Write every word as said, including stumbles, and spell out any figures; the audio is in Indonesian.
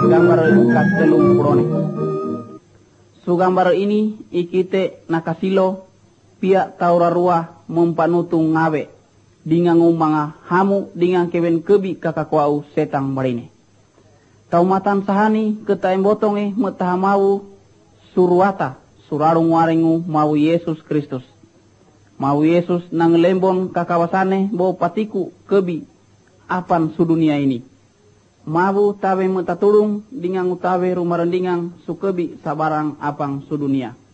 gambar katelung prone. Su gambar ini ikite nakasilo pia taurarua mempanutung ngawe dengan umanga hamu dengan kewen kebi kakakuau setang marine. Taumatan sahani ketaim botonge metaha mau suruata surarung waringu mau Yesus Kristus. Mau Yesus nang lembon kakawasane bo patiku kebi apan sudunia ini. Mau tawe metatulung dengan utawe rumarendingang sukebi sabarang apang sudunia.